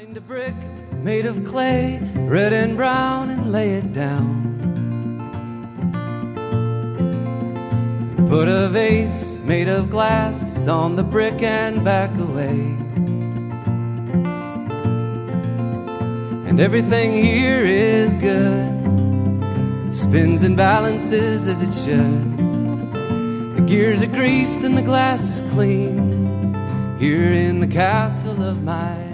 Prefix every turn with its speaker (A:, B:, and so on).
A: Find a brick made of clay, red and brown, and lay it down. Put a vase made of glass on the brick and back away. And everything here is good, spins and balances as it should. The gears are greased and the glass is clean, here in the castle of my